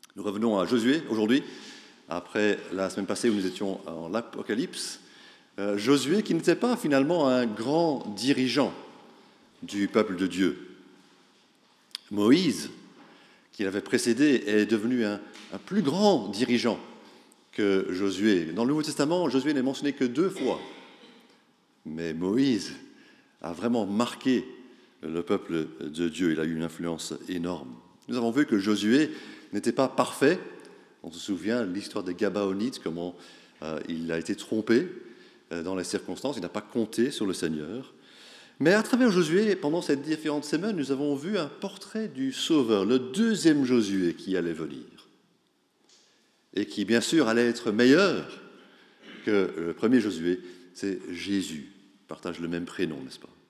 Nous revenons à Josué aujourd'hui, après la semaine passée où nous étions en l'Apocalypse. Josué qui n'était pas finalement un grand dirigeant du peuple de Dieu. Moïse, qui l'avait précédé, est devenu un plus grand dirigeant que Josué. Dans le Nouveau Testament, Josué n'est mentionné que 2 fois. Mais Moïse a vraiment marqué le peuple de Dieu. Il a eu une influence énorme. Nous avons vu que Josué n'était pas parfait. On se souvient de l'histoire des Gabaonites, comment il a été trompé dans les circonstances. Il n'a pas compté sur le Seigneur. Mais à travers Josué, pendant ces différentes semaines, nous avons vu un portrait du Sauveur, le 2e Josué qui allait venir. Et qui, bien sûr, allait être meilleur que le premier Josué, c'est Jésus. Ils partagent le même prénom, n'est-ce pas?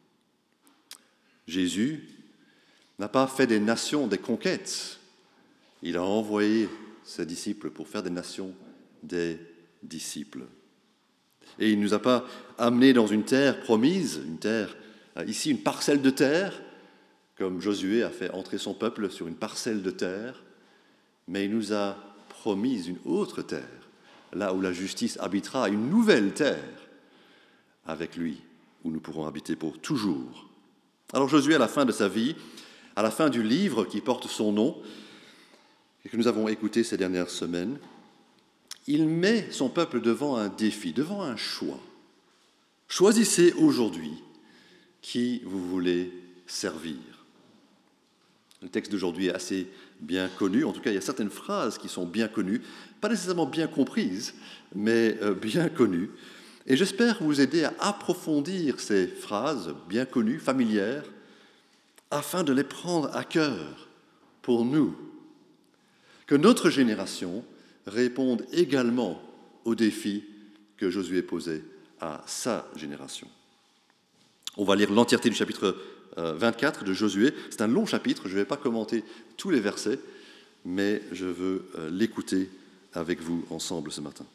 Jésus n'a pas fait des nations des conquêtes. Il a envoyé ses disciples pour faire des nations des disciples. Et il ne nous a pas amenés dans une terre promise, une terre, ici une parcelle de terre, comme Josué a fait entrer son peuple sur une parcelle de terre, mais il nous a promis une autre terre, là où la justice habitera, une nouvelle terre avec lui, où nous pourrons habiter pour toujours. Alors Josué, à la fin de sa vie, à la fin du livre qui porte son nom, et que nous avons écouté ces dernières semaines, il met son peuple devant un défi, devant un choix. Choisissez aujourd'hui qui vous voulez servir. Le texte d'aujourd'hui est assez bien connu, en tout cas il y a certaines phrases qui sont bien connues, pas nécessairement bien comprises, mais bien connues. Et j'espère vous aider à approfondir ces phrases bien connues, familières, afin de les prendre à cœur pour nous. Que notre génération réponde également aux défis que Josué posait à sa génération. On va lire l'entièreté du chapitre 24 de Josué. C'est un long chapitre, je ne vais pas commenter tous les versets, mais je veux l'écouter avec vous ensemble ce matin.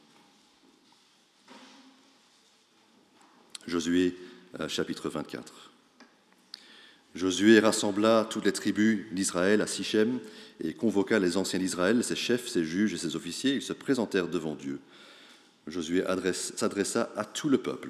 Josué, chapitre 24. Josué rassembla toutes les tribus d'Israël à Sichem et convoqua les anciens d'Israël, ses chefs, ses juges et ses officiers. Ils se présentèrent devant Dieu. Josué s'adressa à tout le peuple.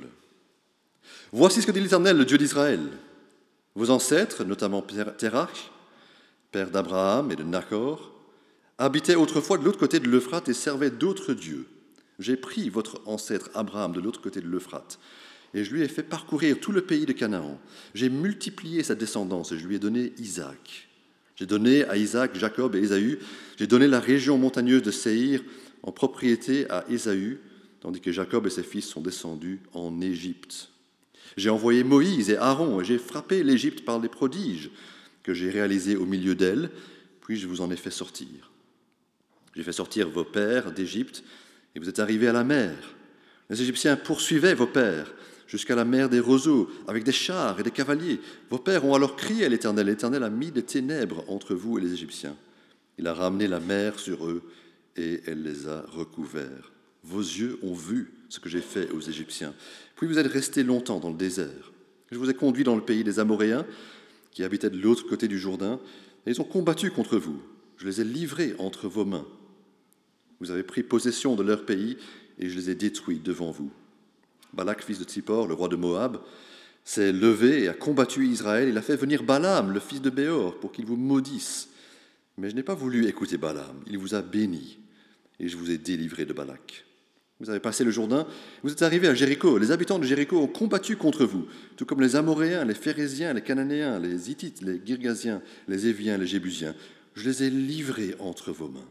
« Voici ce que dit l'Éternel, le Dieu d'Israël. Vos ancêtres, notamment Térach, père d'Abraham et de Nachor, habitaient autrefois de l'autre côté de l'Euphrate et servaient d'autres dieux. J'ai pris votre ancêtre Abraham de l'autre côté de l'Euphrate et je lui ai fait parcourir tout le pays de Canaan. J'ai multiplié sa descendance et je lui ai donné Isaac. J'ai donné à Isaac, Jacob et Ésaü. J'ai donné la région montagneuse de Séhir en propriété à Ésaü, tandis que Jacob et ses fils sont descendus en Égypte. J'ai envoyé Moïse et Aaron et j'ai frappé l'Égypte par les prodiges que j'ai réalisés au milieu d'elle, puis je vous en ai fait sortir. J'ai fait sortir vos pères d'Égypte et vous êtes arrivés à la mer. Les Égyptiens poursuivaient vos pères jusqu'à la mer des roseaux, avec des chars et des cavaliers. Vos pères ont alors crié à l'Éternel. L'Éternel a mis des ténèbres entre vous et les Égyptiens. Il a ramené la mer sur eux et elle les a recouverts. Vos yeux ont vu ce que j'ai fait aux Égyptiens. Puis vous êtes restés longtemps dans le désert. Je vous ai conduits dans le pays des Amoréens, qui habitaient de l'autre côté du Jourdain, et ils ont combattu contre vous. Je les ai livrés entre vos mains. Vous avez pris possession de leur pays, et je les ai détruits devant vous. Balak, fils de Tsippor, le roi de Moab, s'est levé et a combattu Israël. Il a fait venir Balaam, le fils de Béor, pour qu'il vous maudisse. Mais je n'ai pas voulu écouter Balaam. Il vous a béni, et je vous ai délivré de Balak. Vous avez passé le Jourdain, vous êtes arrivés à Jéricho. Les habitants de Jéricho ont combattu contre vous, tout comme les Amoréens, les Phéréziens, les Cananéens, les Hittites, les Girgasiens, les Éviens, les Jébusiens. Je les ai livrés entre vos mains.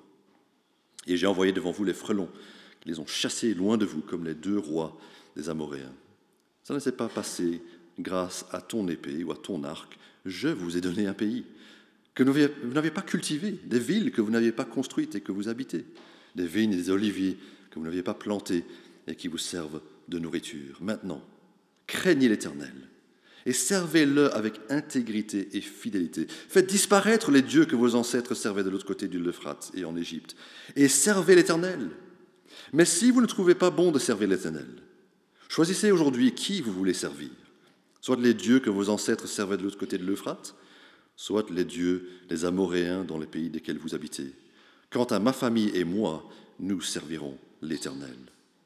Et j'ai envoyé devant vous les frelons, qui les ont chassés loin de vous, comme les 2 rois des Amoréens. Ça ne s'est pas passé grâce à ton épée ou à ton arc. Je vous ai donné un pays que vous n'avez pas cultivé, des villes que vous n'aviez pas construites et que vous habitez, des vignes et des oliviers que vous n'aviez pas plantés et qui vous servent de nourriture. Maintenant, craignez l'Éternel et servez-le avec intégrité et fidélité. Faites disparaître les dieux que vos ancêtres servaient de l'autre côté de l'Euphrate et en Égypte, et servez l'Éternel. Mais si vous ne trouvez pas bon de servir l'Éternel, choisissez aujourd'hui qui vous voulez servir, soit les dieux que vos ancêtres servaient de l'autre côté de l'Euphrate, soit les dieux, les Amoréens dans les pays desquels vous habitez. Quant à ma famille et moi, nous servirons l'Éternel. »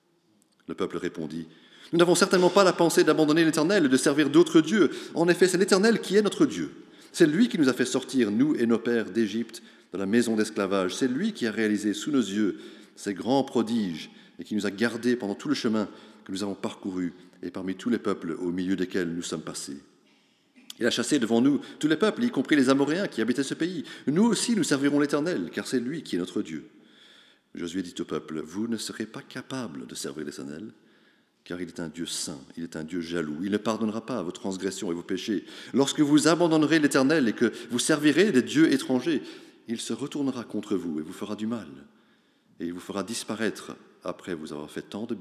Le peuple répondit, « Nous n'avons certainement pas la pensée d'abandonner l'Éternel et de servir d'autres dieux. En effet, c'est l'Éternel qui est notre Dieu. C'est lui qui nous a fait sortir, nous et nos pères, d'Égypte, de la maison d'esclavage. C'est lui qui a réalisé sous nos yeux ces grands prodiges et qui nous a gardés pendant tout le chemin que nous avons parcouru et parmi tous les peuples au milieu desquels nous sommes passés. Il a chassé devant nous tous les peuples, y compris les Amoréens qui habitaient ce pays. Nous aussi, nous servirons l'Éternel, car c'est lui qui est notre Dieu. » Josué dit au peuple, « Vous ne serez pas capables de servir l'Éternel, car il est un Dieu saint, il est un Dieu jaloux. Il ne pardonnera pas vos transgressions et vos péchés. Lorsque vous abandonnerez l'Éternel et que vous servirez des dieux étrangers, il se retournera contre vous et vous fera du mal, et il vous fera disparaître après vous avoir fait tant de bien. »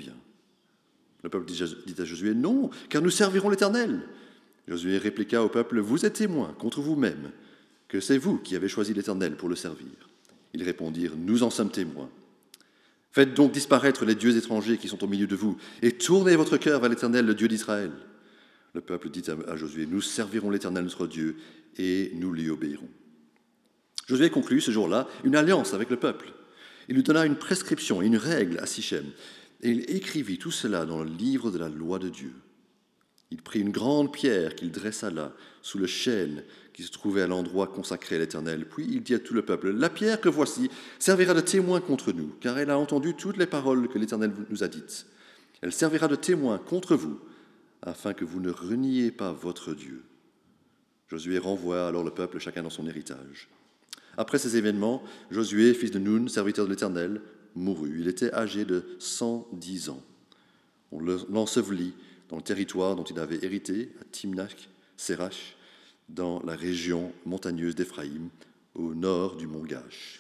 Le peuple dit à Josué, « Non, car nous servirons l'Éternel. » Josué répliqua au peuple, « Vous êtes témoins contre vous-même que c'est vous qui avez choisi l'Éternel pour le servir. » Ils répondirent, « Nous en sommes témoins. Faites donc disparaître les dieux étrangers qui sont au milieu de vous, et tournez votre cœur vers l'Éternel, le Dieu d'Israël. » Le peuple dit à Josué, « Nous servirons l'Éternel notre Dieu, et nous lui obéirons. » Josué conclut ce jour-là une alliance avec le peuple. Il lui donna une prescription, une règle à Sichem, et il écrivit tout cela dans le livre de la loi de Dieu. Il prit une grande pierre qu'il dressa là, sous le chêne qui se trouvait à l'endroit consacré à l'Éternel. Puis il dit à tout le peuple, « La pierre que voici servira de témoin contre nous, car elle a entendu toutes les paroles que l'Éternel nous a dites. Elle servira de témoin contre vous, afin que vous ne reniez pas votre Dieu. » Josué renvoie alors le peuple, chacun dans son héritage. Après ces événements, Josué, fils de Nun, serviteur de l'Éternel, mourut. Il était âgé de 110 ans. On l'ensevelit dans le territoire dont il avait hérité, à Timnath-Sérach, dans la région montagneuse d'Éphraïm, au nord du mont Gash.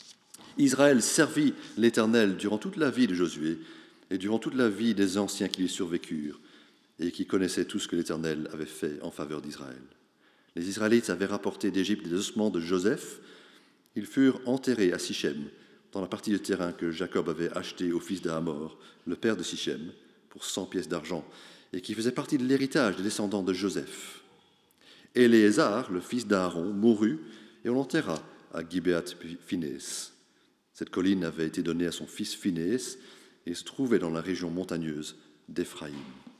Israël servit l'Éternel durant toute la vie de Josué et durant toute la vie des anciens qui lui survécurent et qui connaissaient tout ce que l'Éternel avait fait en faveur d'Israël. Les Israélites avaient rapporté d'Égypte des ossements de Joseph. Ils furent enterrés à Sichem, dans la partie de terrain que Jacob avait achetée au fils d'Hamor, le père de Sichem, pour 100 pièces d'argent, et qui faisait partie de l'héritage des descendants de Joseph. Éléazar, le fils d'Aaron, mourut, et on l'enterra à Gibéath-Phinées. Cette colline avait été donnée à son fils Phinées, et se trouvait dans la région montagneuse d'Éphraïm.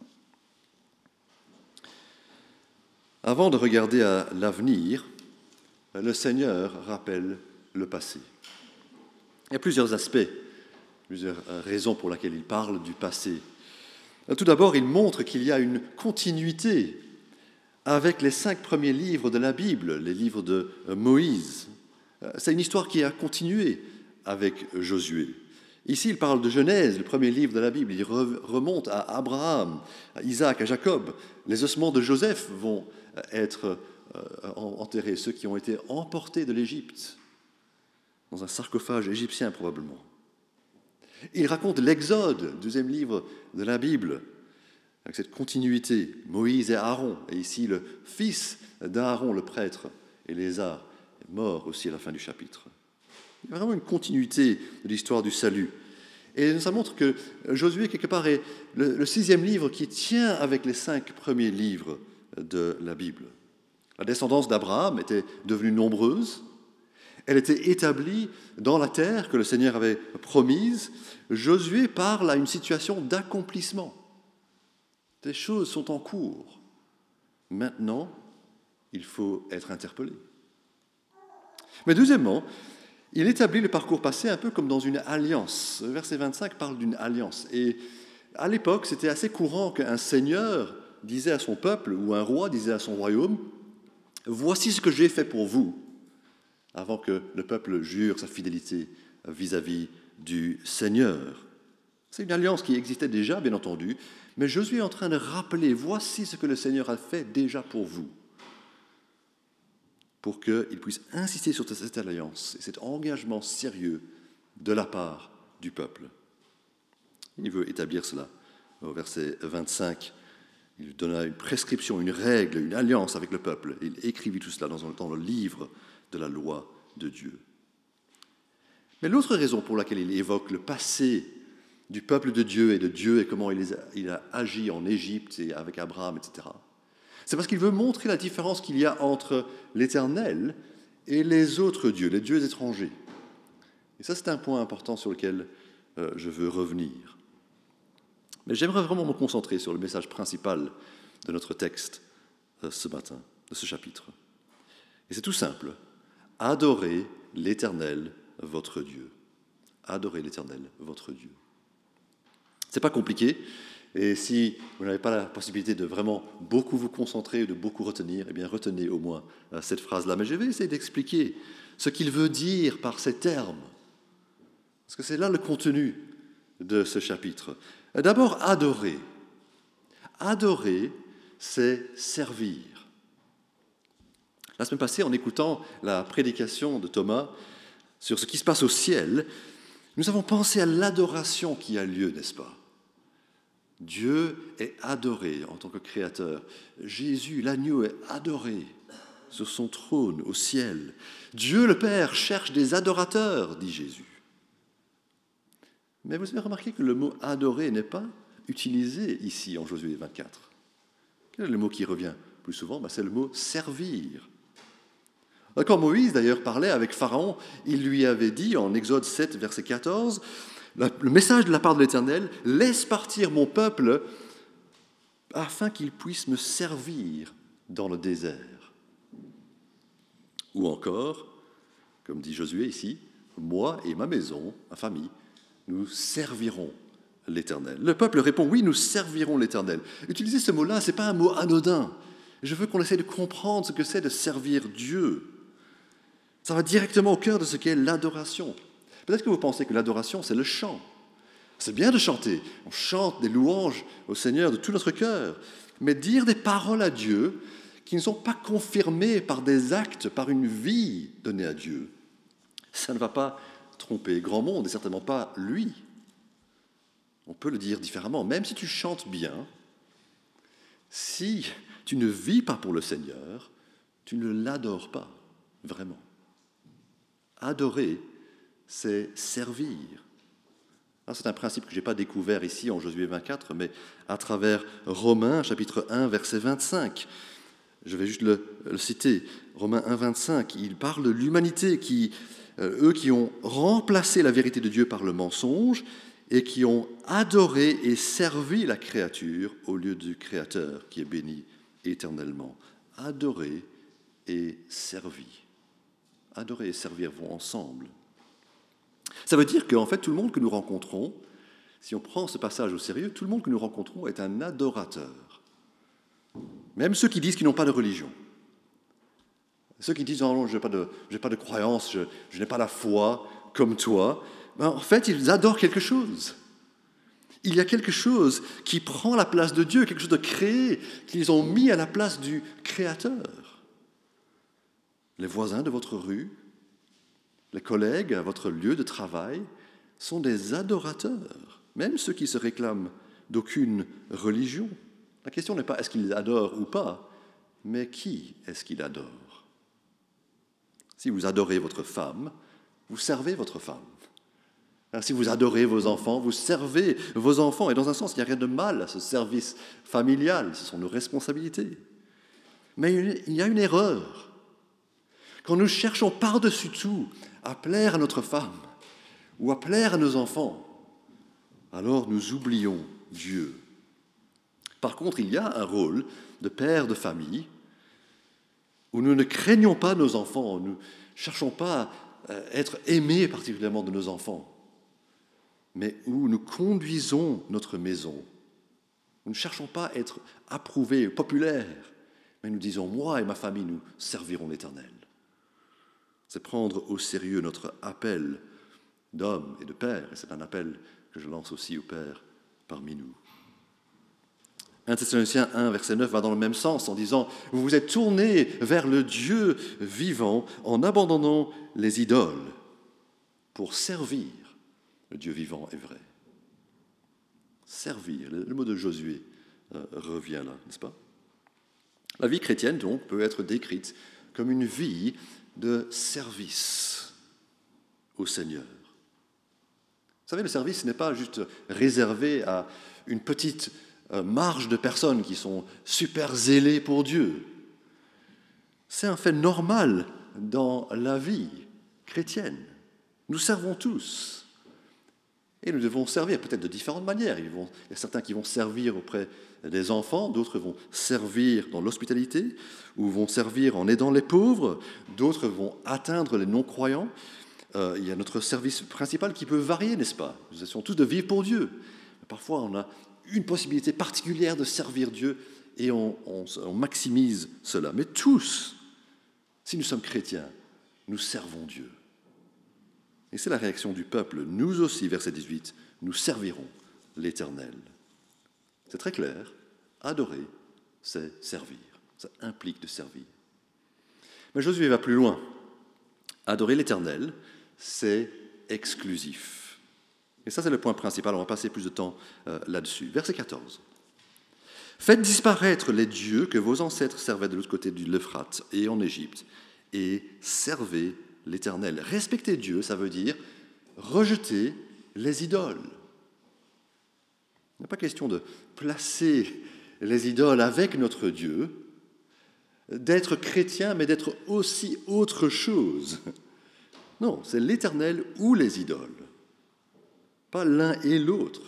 Avant de regarder à l'avenir, le Seigneur rappelle le passé. Il y a plusieurs aspects, plusieurs raisons pour lesquelles il parle du passé. Tout d'abord, il montre qu'il y a une continuité avec les 5 premiers livres de la Bible, les livres de Moïse. C'est une histoire qui a continué avec Josué. Ici, il parle de Genèse, le premier livre de la Bible. Il remonte à Abraham, à Isaac, à Jacob. Les ossements de Joseph vont être enterrés, ceux qui ont été emportés de l'Égypte, dans un sarcophage égyptien probablement. Il raconte l'Exode, 2e livre de la Bible, avec cette continuité, Moïse et Aaron, et ici le fils d'Aaron, le prêtre, Éléazar, est mort aussi à la fin du chapitre. Il y a vraiment une continuité de l'histoire du salut. Et ça montre que Josué, quelque part, est le 6e livre qui tient avec les 5 premiers livres de la Bible. La descendance d'Abraham était devenue nombreuse. Elle était établie dans la terre que le Seigneur avait promise. Josué parle à une situation d'accomplissement. Des choses sont en cours. Maintenant, il faut être interpellé. Mais deuxièmement, il établit le parcours passé un peu comme dans une alliance. Le verset 25 parle d'une alliance. Et à l'époque, c'était assez courant qu'un seigneur disait à son peuple, ou un roi disait à son royaume, « Voici ce que j'ai fait pour vous », avant que le peuple jure sa fidélité vis-à-vis du Seigneur. C'est une alliance qui existait déjà, bien entendu, mais Josué est en train de rappeler, voici ce que le Seigneur a fait déjà pour vous, pour qu'il puisse insister sur cette alliance et cet engagement sérieux de la part du peuple. Il veut établir cela. Au verset 25, il donna une prescription, une règle, une alliance avec le peuple. Il écrivit tout cela dans le livre de la loi de Dieu. Mais l'autre raison pour laquelle il évoque le passé du peuple de Dieu et comment il a agi en Égypte et avec Abraham, etc., c'est parce qu'il veut montrer la différence qu'il y a entre l'Éternel et les autres dieux, les dieux étrangers. Et ça, c'est un point important sur lequel je veux revenir. Mais j'aimerais vraiment me concentrer sur le message principal de notre texte ce matin, de ce chapitre. Et c'est tout simple. Adorez l'Éternel, votre Dieu. Adorez l'Éternel, votre Dieu. Ce n'est pas compliqué. Et si vous n'avez pas la possibilité de vraiment beaucoup vous concentrer, de beaucoup retenir, eh bien retenez au moins cette phrase-là. Mais je vais essayer d'expliquer ce qu'il veut dire par ces termes. Parce que c'est là le contenu de ce chapitre. D'abord, adorer. Adorer, c'est servir. La semaine passée, en écoutant la prédication de Thomas sur ce qui se passe au ciel, nous avons pensé à l'adoration qui a lieu, n'est-ce pas ? Dieu est adoré en tant que créateur. Jésus, l'agneau, est adoré sur son trône au ciel. Dieu le Père cherche des adorateurs, dit Jésus. Mais vous avez remarqué que le mot « adorer » n'est pas utilisé ici en Josué 24. Quel est le mot qui revient plus souvent ? C'est le mot « servir ». Quand Moïse, d'ailleurs, parlait avec Pharaon, il lui avait dit, en Exode 7, verset 14, le message de la part de l'Éternel, « Laisse partir mon peuple afin qu'il puisse me servir dans le désert. » Ou encore, comme dit Josué ici, « Moi et ma maison, ma famille, nous servirons l'Éternel. » Le peuple répond, « Oui, nous servirons l'Éternel. » Utiliser ce mot-là, ce n'est pas un mot anodin. Je veux qu'on essaie de comprendre ce que c'est de servir Dieu. Ça va directement au cœur de ce qu'est l'adoration. Peut-être que vous pensez que l'adoration, c'est le chant. C'est bien de chanter. On chante des louanges au Seigneur de tout notre cœur. Mais dire des paroles à Dieu qui ne sont pas confirmées par des actes, par une vie donnée à Dieu, ça ne va pas tromper grand monde, et certainement pas lui. On peut le dire différemment. Même si tu chantes bien, si tu ne vis pas pour le Seigneur, tu ne l'adores pas, vraiment. Adorer, c'est servir. C'est un principe que je n'ai pas découvert ici en Josué 24, mais à travers Romains, chapitre 1, verset 25. Je vais juste le citer. Romains 1, 25, il parle de l'humanité, eux qui ont remplacé la vérité de Dieu par le mensonge et qui ont adoré et servi la créature au lieu du Créateur qui est béni éternellement. Adorer et servir. Adorer et servir vont ensemble. Ça veut dire qu'en fait, tout le monde que nous rencontrons, si on prend ce passage au sérieux, tout le monde que nous rencontrons est un adorateur. Même ceux qui disent qu'ils n'ont pas de religion. Ceux qui disent « Non, je n'ai pas de croyance, je n'ai pas la foi comme toi », en fait, ils adorent quelque chose. Il y a quelque chose qui prend la place de Dieu, quelque chose de créé, qu'ils ont mis à la place du Créateur. Les voisins de votre rue, les collègues à votre lieu de travail sont des adorateurs, même ceux qui se réclament d'aucune religion. La question n'est pas est-ce qu'ils adorent ou pas, mais qui est-ce qu'ils adorent ? Si vous adorez votre femme, vous servez votre femme. Si vous adorez vos enfants, vous servez vos enfants. Et dans un sens, il n'y a rien de mal à ce service familial, ce sont nos responsabilités. Mais il y a une erreur. Quand nous cherchons par-dessus tout à plaire à notre femme ou à plaire à nos enfants, alors nous oublions Dieu. Par contre, il y a un rôle de père de famille où nous ne craignons pas nos enfants, nous ne cherchons pas à être aimés particulièrement de nos enfants, mais où nous conduisons notre maison. Nous ne cherchons pas à être approuvés, populaires, mais nous disons, moi et ma famille, nous servirons l'Éternel. C'est prendre au sérieux notre appel d'homme et de père, et c'est un appel que je lance aussi aux pères parmi nous. 1 Thessaloniciens 1, verset 9 va dans le même sens en disant « Vous vous êtes tournés vers le Dieu vivant en abandonnant les idoles pour servir le Dieu vivant et vrai. » Servir, le mot de Josué revient là, n'est-ce pas ? La vie chrétienne, donc, peut être décrite comme une vie de service au Seigneur. Vous savez, le service n'est pas juste réservé à une petite marge de personnes qui sont super zélées pour Dieu. C'est un fait normal dans la vie chrétienne. Nous servons tous. Et nous devons servir peut-être de différentes manières. Il y a certains qui vont servir auprès des enfants, d'autres vont servir dans l'hospitalité, ou vont servir en aidant les pauvres, d'autres vont atteindre les non-croyants. Il y a notre service principal qui peut varier, n'est-ce pas? Nous essayons tous de vivre pour Dieu. Parfois, on a une possibilité particulière de servir Dieu et on maximise cela. Mais tous, si nous sommes chrétiens, nous servons Dieu. Et c'est la réaction du peuple. Nous aussi, verset 18, nous servirons l'Éternel. C'est très clair. Adorer, c'est servir. Ça implique de servir. Mais Josué va plus loin. Adorer l'Éternel, c'est exclusif. Et ça, c'est le point principal. On va passer plus de temps là-dessus. Verset 14. Faites disparaître les dieux que vos ancêtres servaient de l'autre côté de l'Euphrate et en Égypte, et servez l'Éternel. Respecter Dieu, ça veut dire rejeter les idoles. Il n'est pas question de placer les idoles avec notre Dieu, d'être chrétien, mais d'être aussi autre chose. Non, c'est l'Éternel ou les idoles, pas l'un et l'autre.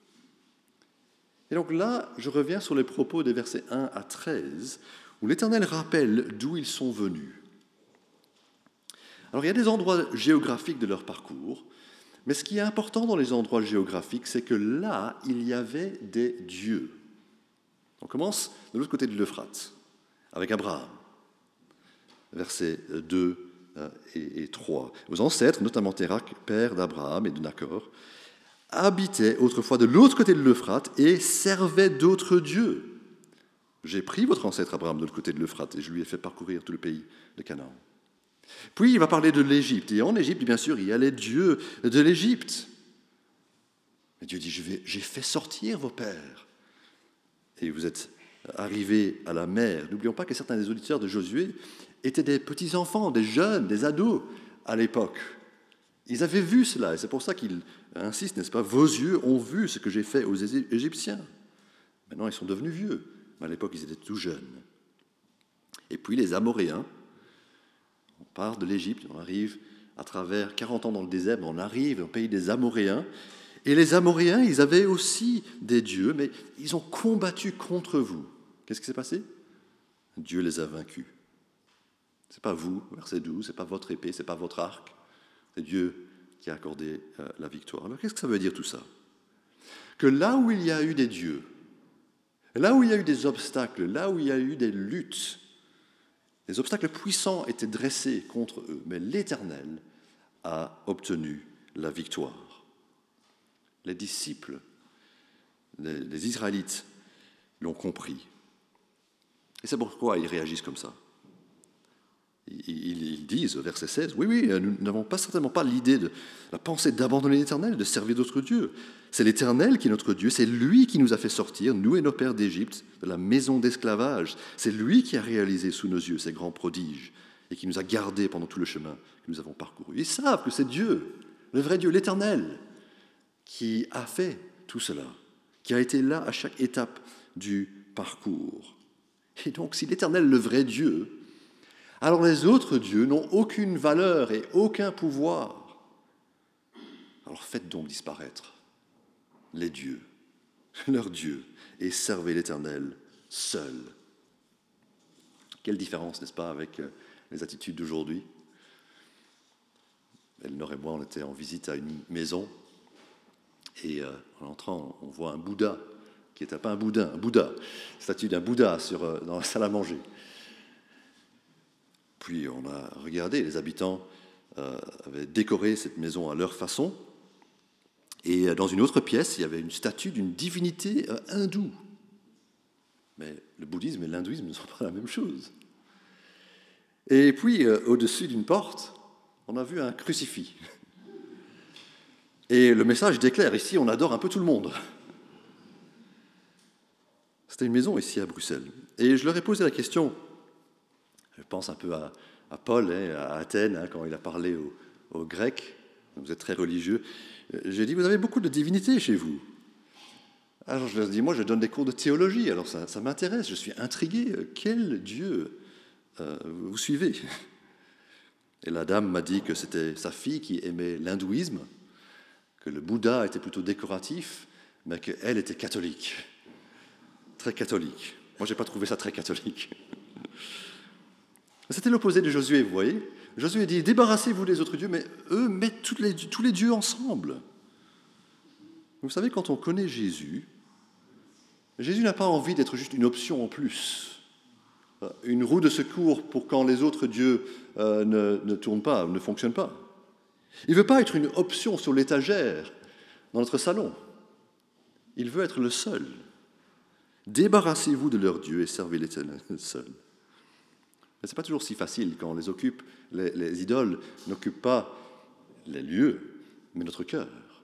Et donc là, je reviens sur les propos des versets 1 à 13, où l'Éternel rappelle d'où ils sont venus. Alors il y a des endroits géographiques de leur parcours, mais ce qui est important dans les endroits géographiques, c'est que là, il y avait des dieux. On commence de l'autre côté de l'Euphrate, avec Abraham, versets 2 et 3. Vos ancêtres, notamment Térak, père d'Abraham et de Nachor, habitaient autrefois de l'autre côté de l'Euphrate et servaient d'autres dieux. J'ai pris votre ancêtre Abraham de l'autre côté de l'Euphrate et je lui ai fait parcourir tout le pays de Canaan. Puis il va parler de l'Égypte. Et en Égypte, bien sûr, il y a les dieux de l'Égypte. Et Dieu dit, j'ai fait sortir vos pères. Et vous êtes arrivés à la mer. N'oublions pas que certains des auditeurs de Josué étaient des petits-enfants, des jeunes, des ados à l'époque. Ils avaient vu cela, et c'est pour ça qu'il insiste, n'est-ce pas? Vos yeux ont vu ce que j'ai fait aux Égyptiens. Maintenant, ils sont devenus vieux, mais à l'époque, ils étaient tout jeunes. Et puis les Amoréens, on part de l'Égypte, on arrive à travers 40 ans dans le désert, mais on arrive au pays des Amoréens. Et les Amoréens, ils avaient aussi des dieux, mais ils ont combattu contre vous. Qu'est-ce qui s'est passé? Dieu les a vaincus. Ce n'est pas vous, verset 12, ce n'est pas votre épée, ce n'est pas votre arc. C'est Dieu qui a accordé la victoire. Alors qu'est-ce que ça veut dire tout ça? Que là où il y a eu des dieux, là où il y a eu des obstacles, là où il y a eu des luttes, les obstacles puissants étaient dressés contre eux, mais l'Éternel a obtenu la victoire. Les disciples, les Israélites l'ont compris. Et c'est pourquoi ils réagissent comme ça. Ils disent, au verset 16, oui, nous n'avons certainement pas l'idée de la pensée d'abandonner l'Éternel, de servir d'autres dieux. C'est l'Éternel qui est notre Dieu, c'est lui qui nous a fait sortir, nous et nos pères d'Égypte, de la maison d'esclavage. C'est lui qui a réalisé sous nos yeux ces grands prodiges et qui nous a gardés pendant tout le chemin que nous avons parcouru. Ils savent que c'est Dieu, le vrai Dieu, l'Éternel, qui a fait tout cela, qui a été là à chaque étape du parcours. Et donc, si l'Éternel, le vrai Dieu, alors les autres dieux n'ont aucune valeur et aucun pouvoir. Alors faites donc disparaître les dieux, leurs dieux, et servez l'Éternel seul. Quelle différence, n'est-ce pas, avec les attitudes d'aujourd'hui? Elnor et moi, on était en visite à une maison, et en entrant, on voit un Bouddha, qui n'était pas un boudin, un Bouddha, statue d'un Bouddha dans la salle à manger. Puis on a regardé, les habitants avaient décoré cette maison à leur façon. Et dans une autre pièce, il y avait une statue d'une divinité hindoue. Mais le bouddhisme et l'hindouisme ne sont pas la même chose. Et puis, au-dessus d'une porte, on a vu un crucifix. Et le message était clair, ici on adore un peu tout le monde. C'était une maison ici à Bruxelles. Et je leur ai posé la question. Je pense un peu à Paul, à Athènes, quand il a parlé aux Grecs. Vous êtes très religieux. J'ai dit, vous avez beaucoup de divinités chez vous. Alors je leur ai dit, moi je donne des cours de théologie, alors ça m'intéresse, je suis intrigué. Quel Dieu vous suivez? Et la dame m'a dit que c'était sa fille qui aimait l'hindouisme, que le Bouddha était plutôt décoratif, mais qu'elle était catholique, très catholique. Moi, je n'ai pas trouvé ça très catholique. C'était l'opposé de Josué, vous voyez. Josué dit, débarrassez-vous des autres dieux, mais eux mettent tous les dieux ensemble. Vous savez, quand on connaît Jésus, Jésus n'a pas envie d'être juste une option en plus, une roue de secours pour quand les autres dieux ne tournent pas, ne fonctionnent pas. Il ne veut pas être une option sur l'étagère dans notre salon. Il veut être le seul. Débarrassez-vous de leurs dieux et servez l'Éternel seul. Mais ce n'est pas toujours si facile quand les idoles n'occupent pas les lieux, mais notre cœur.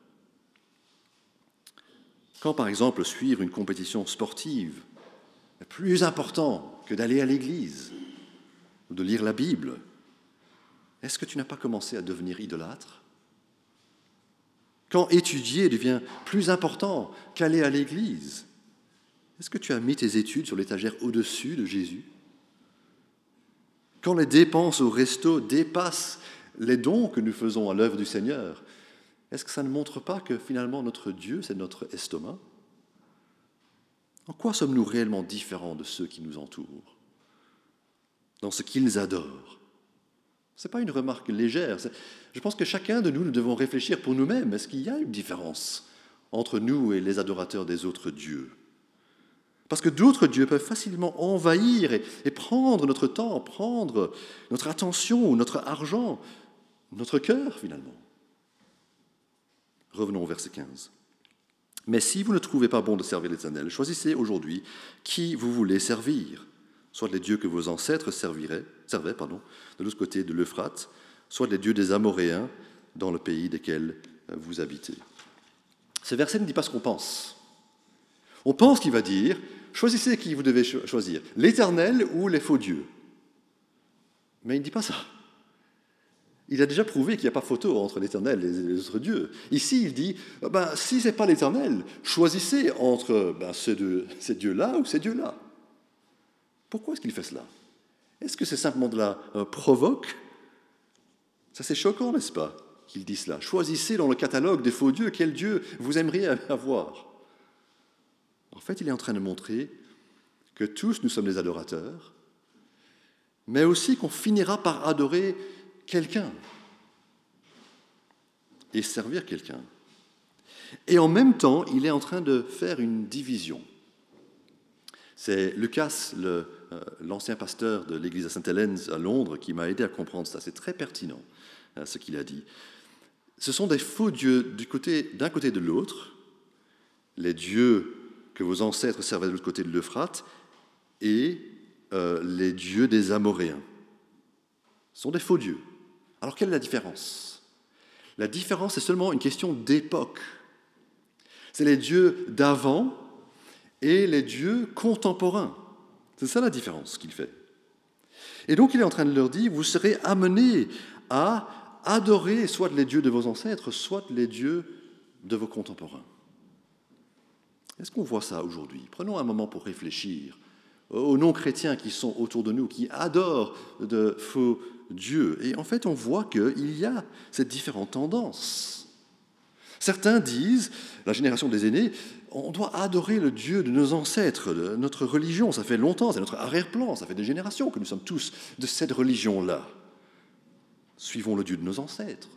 Quand, par exemple, suivre une compétition sportive est plus important que d'aller à l'église ou de lire la Bible, est-ce que tu n'as pas commencé à devenir idolâtre ? Quand étudier devient plus important qu'aller à l'église, est-ce que tu as mis tes études sur l'étagère au-dessus de Jésus ? Quand les dépenses au resto dépassent les dons que nous faisons à l'œuvre du Seigneur, est-ce que ça ne montre pas que finalement notre Dieu, c'est notre estomac ? En quoi sommes-nous réellement différents de ceux qui nous entourent ? Dans ce qu'ils adorent. Ce n'est pas une remarque légère. Je pense que chacun de nous devons réfléchir pour nous-mêmes. Est-ce qu'il y a une différence entre nous et les adorateurs des autres dieux ? Parce que d'autres dieux peuvent facilement envahir et prendre notre temps, prendre notre attention ou notre argent, notre cœur finalement. Revenons au verset 15. « Mais si vous ne trouvez pas bon de servir l'Éternel, choisissez aujourd'hui qui vous voulez servir, soit les dieux que vos ancêtres servaient de l'autre côté de l'Euphrate, soit les dieux des Amoréens dans le pays desquels vous habitez. » Ce verset ne dit pas ce qu'on pense. On pense qu'il va dire « choisissez qui vous devez choisir, l'Éternel ou les faux dieux ». Mais il ne dit pas ça. Il a déjà prouvé qu'il n'y a pas photo entre l'Éternel et les autres dieux. Ici, il dit si ce n'est pas l'Éternel, choisissez entre ces dieux-là ou ces dieux-là. Pourquoi est-ce qu'il fait cela ? Est-ce que c'est simplement de la provoque ? Ça, c'est choquant, n'est-ce pas, qu'il dit cela. Choisissez dans le catalogue des faux dieux quel dieu vous aimeriez avoir. En fait, il est en train de montrer que tous nous sommes des adorateurs, mais aussi qu'on finira par adorer quelqu'un et servir quelqu'un. Et en même temps, il est en train de faire une division. C'est Lucas, l'ancien pasteur de l'église à Sainte-Hélène à Londres, qui m'a aidé à comprendre ça. C'est très pertinent, ce qu'il a dit. Ce sont des faux dieux d'un côté de l'autre, les dieux que vos ancêtres servaient de l'autre côté de l'Euphrate, et les dieux des Amoréens. Ce sont des faux dieux. Alors, quelle est la différence ? La différence est seulement une question d'époque. C'est les dieux d'avant et les dieux contemporains. C'est ça la différence qu'il fait. Et donc, il est en train de leur dire, vous serez amenés à adorer soit les dieux de vos ancêtres, soit les dieux de vos contemporains. Est-ce qu'on voit ça aujourd'hui ? Prenons un moment pour réfléchir aux non-chrétiens qui sont autour de nous, qui adorent de faux dieux. Et en fait, on voit qu'il y a ces différentes tendances. Certains disent, la génération des aînés, on doit adorer le Dieu de nos ancêtres, de notre religion. Ça fait longtemps, c'est notre arrière-plan, ça fait des générations que nous sommes tous de cette religion-là. Suivons le Dieu de nos ancêtres.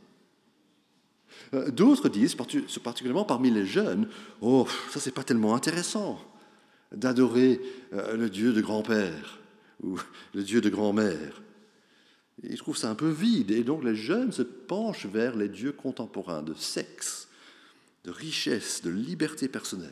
D'autres disent, particulièrement parmi les jeunes, « Oh, ça c'est pas tellement intéressant d'adorer le Dieu de grand-père ou le Dieu de grand-mère. » Ils trouvent ça un peu vide, et donc les jeunes se penchent vers les dieux contemporains de sexe, de richesse, de liberté personnelle.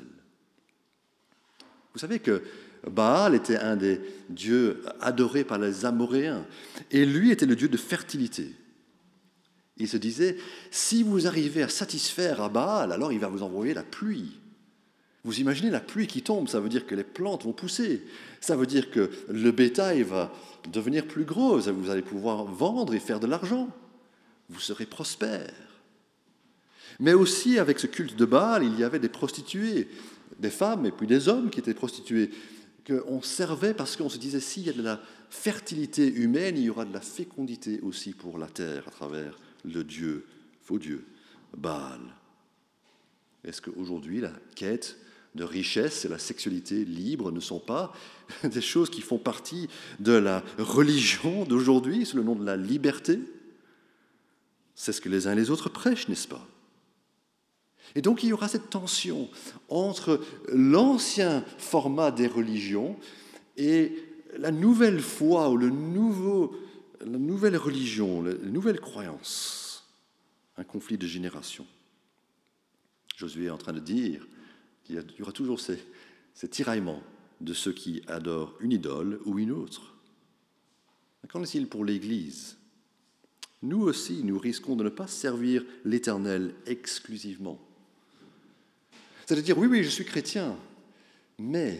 Vous savez que Baal était un des dieux adorés par les Amoréens, et lui était le dieu de fertilité. Il se disait, si vous arrivez à satisfaire à Baal, alors il va vous envoyer la pluie. Vous imaginez la pluie qui tombe, ça veut dire que les plantes vont pousser, ça veut dire que le bétail va devenir plus gros, vous allez pouvoir vendre et faire de l'argent, vous serez prospère. Mais aussi avec ce culte de Baal, il y avait des prostituées, des femmes et puis des hommes qui étaient prostitués, qu'on servait parce qu'on se disait, s'il y a de la fertilité humaine, il y aura de la fécondité aussi pour la terre à travers le Dieu, faux Dieu, Baal. Est-ce qu'aujourd'hui, la quête de richesse et la sexualité libre ne sont pas des choses qui font partie de la religion d'aujourd'hui, sous le nom de la liberté? C'est ce que les uns et les autres prêchent, n'est-ce pas? Et donc il y aura cette tension entre l'ancien format des religions et la nouvelle foi ou la nouvelle religion, la nouvelle croyance, un conflit de générations. Josué est en train de dire qu'il y aura toujours ces tiraillements de ceux qui adorent une idole ou une autre. Qu'en est-il pour l'Église? Nous aussi, nous risquons de ne pas servir l'Éternel exclusivement. C'est-à-dire, oui, je suis chrétien, mais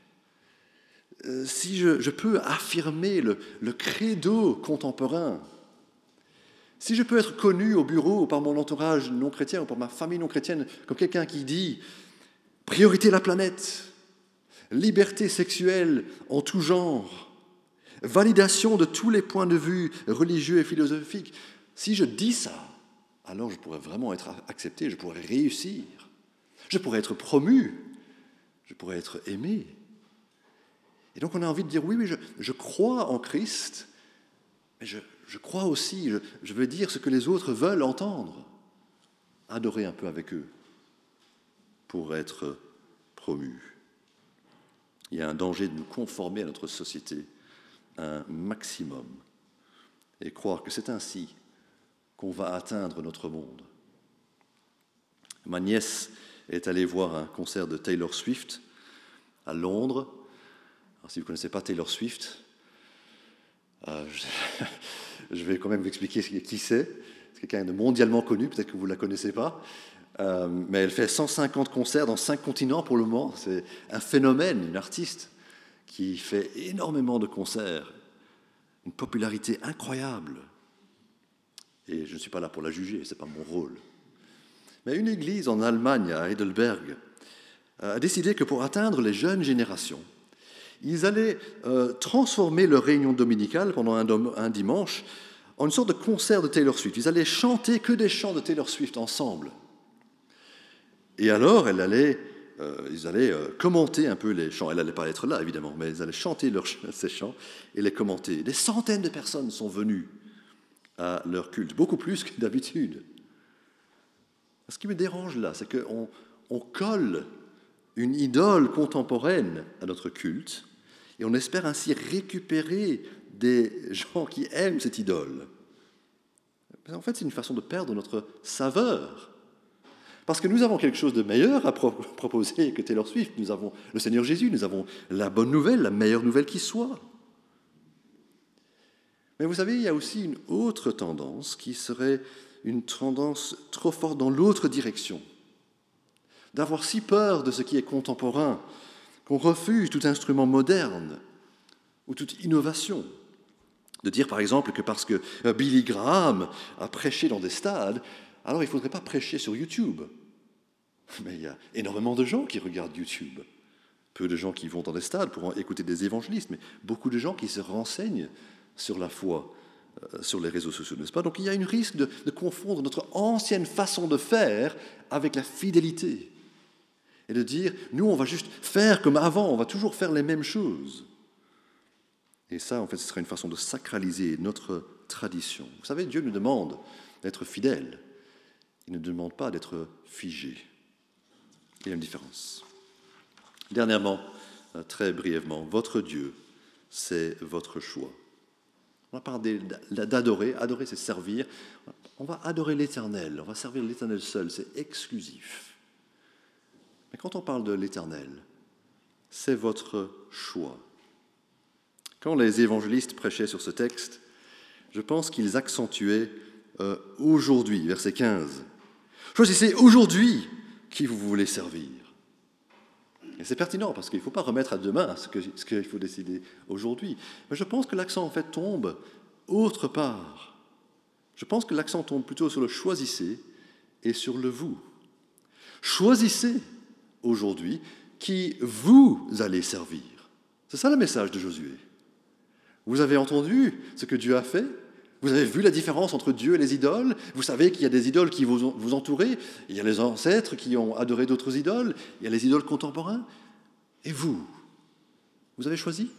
si je peux affirmer le credo contemporain, si je peux être connu au bureau ou par mon entourage non chrétien ou par ma famille non chrétienne comme quelqu'un qui dit « priorité la planète, liberté sexuelle en tout genre, validation de tous les points de vue religieux et philosophiques », si je dis ça, alors je pourrais vraiment être accepté, je pourrais réussir, je pourrais être promu, je pourrais être aimé. Et donc on a envie de dire « oui, je crois en Christ, mais je crois aussi, je veux dire ce que les autres veulent entendre, adorer un peu avec eux pour être promu. » Il y a un danger de nous conformer à notre société un maximum et croire que c'est ainsi qu'on va atteindre notre monde. Ma nièce est allée voir un concert de Taylor Swift à Londres. Alors, si vous ne connaissez pas Taylor Swift, je vais quand même vous expliquer qui c'est. C'est quelqu'un de mondialement connu, peut-être que vous ne la connaissez pas. Mais elle fait 150 concerts dans 5 continents pour le moment. C'est un phénomène, une artiste qui fait énormément de concerts, une popularité incroyable. Et je ne suis pas là pour la juger, ce n'est pas mon rôle. Mais une église en Allemagne, à Heidelberg, a décidé que pour atteindre les jeunes générations, ils allaient transformer leur réunion dominicale pendant un dimanche en une sorte de concert de Taylor Swift. Ils allaient chanter que des chants de Taylor Swift ensemble. Et alors, ils allaient commenter un peu les chants. Elle n'allait pas être là, évidemment, mais ils allaient chanter ces chants et les commenter. Des centaines de personnes sont venues à leur culte, beaucoup plus que d'habitude. Ce qui me dérange là, c'est qu'on colle une idole contemporaine à notre culte et on espère ainsi récupérer des gens qui aiment cette idole. En fait, c'est une façon de perdre notre saveur. Parce que nous avons quelque chose de meilleur à proposer que Taylor Swift. Nous avons le Seigneur Jésus, nous avons la bonne nouvelle, la meilleure nouvelle qui soit. Mais vous savez, il y a aussi une autre tendance qui serait une tendance trop forte dans l'autre direction. D'avoir si peur de ce qui est contemporain qu'on refuse tout instrument moderne ou toute innovation. De dire par exemple que parce que Billy Graham a prêché dans des stades, alors il ne faudrait pas prêcher sur YouTube. Mais il y a énormément de gens qui regardent YouTube. Peu de gens qui vont dans des stades pour écouter des évangélistes, mais beaucoup de gens qui se renseignent sur la foi sur les réseaux sociaux, n'est-ce pas? Donc il y a un risque de confondre notre ancienne façon de faire avec la fidélité. Et de dire, nous on va juste faire comme avant, on va toujours faire les mêmes choses. Et ça, en fait, ce serait une façon de sacraliser notre tradition. Vous savez, Dieu nous demande d'être fidèles. Il ne demande pas d'être figé. Il y a une différence. Dernièrement, très brièvement, votre Dieu, c'est votre choix. On va parler d'adorer. Adorer, c'est servir. On va adorer l'Éternel. On va servir l'Éternel seul. C'est exclusif. Mais quand on parle de l'Éternel, c'est votre choix. Quand les évangélistes prêchaient sur ce texte, je pense qu'ils accentuaient aujourd'hui, verset 15. Choisissez aujourd'hui qui vous voulez servir. Et c'est pertinent parce qu'il ne faut pas remettre à demain ce qu'il faut décider aujourd'hui. Mais je pense que l'accent en fait tombe autre part. Je pense que l'accent tombe plutôt sur le choisissez et sur le vous. Choisissez aujourd'hui qui vous allez servir. C'est ça le message de Josué. Vous avez entendu ce que Dieu a fait? Vous avez vu la différence entre Dieu et les idoles? Vous savez qu'il y a des idoles qui vous entourent, il y a les ancêtres qui ont adoré d'autres idoles, il y a les idoles contemporains. Et vous avez choisi?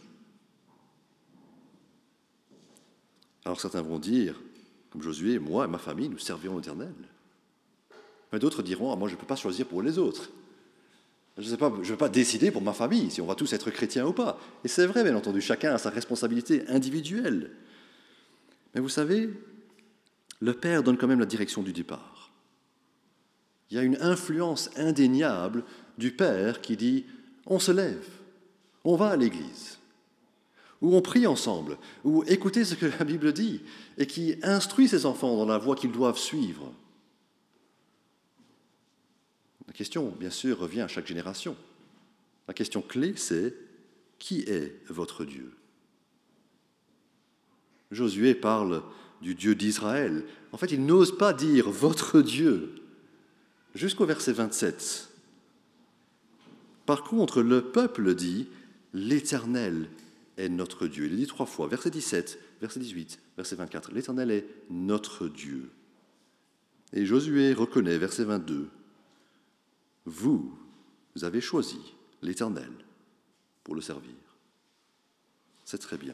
Alors certains vont dire, comme Josué, moi et ma famille, nous servirons l'Éternel. Mais d'autres diront, moi je ne peux pas choisir pour les autres. Je ne vais pas décider pour ma famille si on va tous être chrétiens ou pas. Et c'est vrai, bien entendu, chacun a sa responsabilité individuelle. Mais vous savez, le Père donne quand même la direction du départ. Il y a une influence indéniable du Père qui dit « on se lève, on va à l'église ». Ou on prie ensemble, ou écoutez ce que la Bible dit, et qui instruit ses enfants dans la voie qu'ils doivent suivre. La question, bien sûr, revient à chaque génération. La question clé, c'est « qui est votre Dieu ?» Josué parle du Dieu d'Israël. En fait, il n'ose pas dire « votre Dieu » jusqu'au verset 27. Par contre, le peuple dit « l'Éternel est notre Dieu ». Il dit 3 fois, verset 17, verset 18, verset 24. L'Éternel est notre Dieu. Et Josué reconnaît, verset 22, « vous avez choisi l'Éternel pour le servir ». C'est très bien.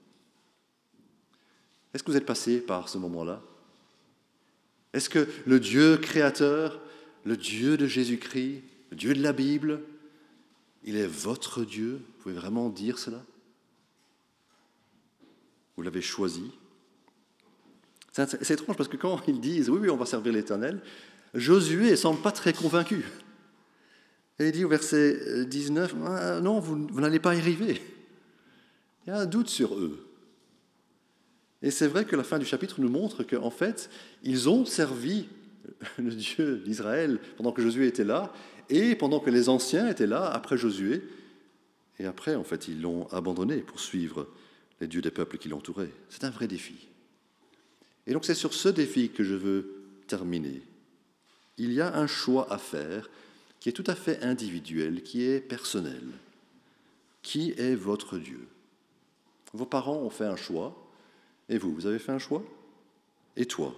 Est-ce que vous êtes passé par ce moment-là? Est-ce que le Dieu créateur, le Dieu de Jésus-Christ, le Dieu de la Bible, il est votre Dieu? Vous pouvez vraiment dire cela? Vous l'avez choisi? C'est étrange parce que quand ils disent « oui, on va servir l'Éternel », Josué ne semble pas très convaincu. Et il dit au verset 19 « non, vous n'allez pas y arriver ». Il y a un doute sur eux. Et c'est vrai que la fin du chapitre nous montre qu'en fait, ils ont servi le Dieu d'Israël pendant que Josué était là, et pendant que les anciens étaient là, après Josué. Et après, en fait, ils l'ont abandonné pour suivre les dieux des peuples qui l'entouraient. C'est un vrai défi. Et donc c'est sur ce défi que je veux terminer. Il y a un choix à faire qui est tout à fait individuel, qui est personnel. Qui est votre Dieu? Vos parents ont fait un choix. Et vous avez fait un choix? Et toi?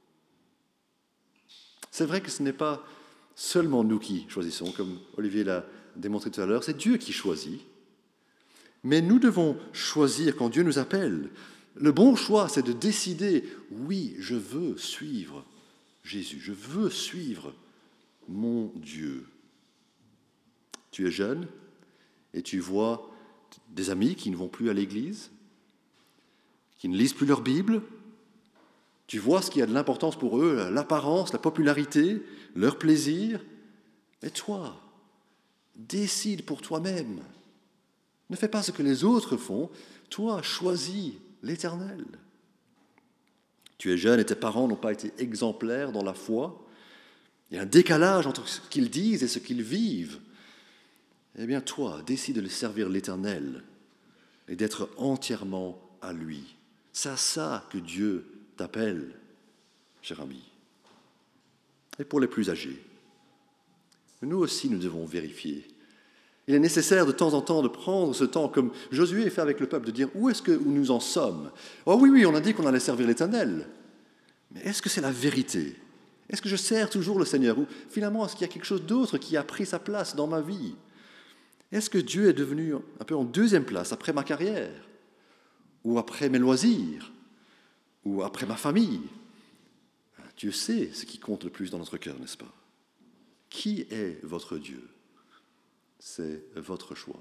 C'est vrai que ce n'est pas seulement nous qui choisissons, comme Olivier l'a démontré tout à l'heure, c'est Dieu qui choisit. Mais nous devons choisir quand Dieu nous appelle. Le bon choix, c'est de décider, oui, je veux suivre Jésus, je veux suivre mon Dieu. Tu es jeune et tu vois des amis qui ne vont plus à l'église, qui ne lisent plus leur Bible. Tu vois ce qui a de l'importance pour eux, l'apparence, la popularité, leur plaisir. Et toi, décide pour toi-même. Ne fais pas ce que les autres font. Toi, choisis l'Éternel. Tu es jeune et tes parents n'ont pas été exemplaires dans la foi. Il y a un décalage entre ce qu'ils disent et ce qu'ils vivent. Eh bien, toi, décide de servir l'Éternel et d'être entièrement à lui. C'est à ça que Dieu t'appelle, cher ami. Et pour les plus âgés, nous aussi, nous devons vérifier. Il est nécessaire de temps en temps de prendre ce temps, comme Josué fait avec le peuple, de dire où est-ce que nous en sommes? Oh oui, on a dit qu'on allait servir l'Éternel. Mais est-ce que c'est la vérité? Est-ce que je sers toujours le Seigneur? Ou finalement, est-ce qu'il y a quelque chose d'autre qui a pris sa place dans ma vie? Est-ce que Dieu est devenu un peu en deuxième place après ma carrière? Ou après mes loisirs? Ou après ma famille? Dieu sait ce qui compte le plus dans notre cœur, n'est-ce pas? Qui est votre Dieu? C'est votre choix.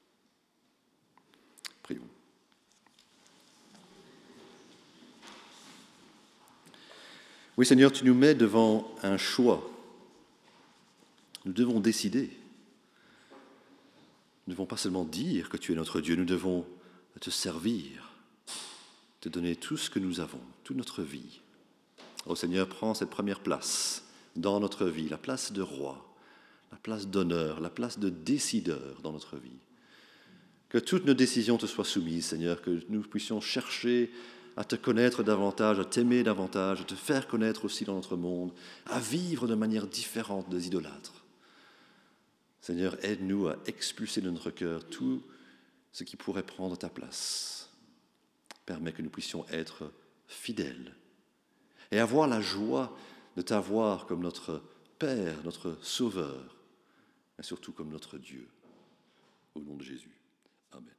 Prions. Oui, Seigneur, tu nous mets devant un choix. Nous devons décider. Nous ne devons pas seulement dire que tu es notre Dieu, nous devons te servir, te donner tout ce que nous avons, toute notre vie. Oh Seigneur, prends cette première place dans notre vie, la place de roi, la place d'honneur, la place de décideur dans notre vie. Que toutes nos décisions te soient soumises, Seigneur, que nous puissions chercher à te connaître davantage, à t'aimer davantage, à te faire connaître aussi dans notre monde, à vivre de manière différente des idolâtres. Seigneur, aide-nous à expulser de notre cœur tout ce qui pourrait prendre ta place. Permets que nous puissions être fidèles et avoir la joie de t'avoir comme notre Père, notre Sauveur, et surtout comme notre Dieu. Au nom de Jésus. Amen.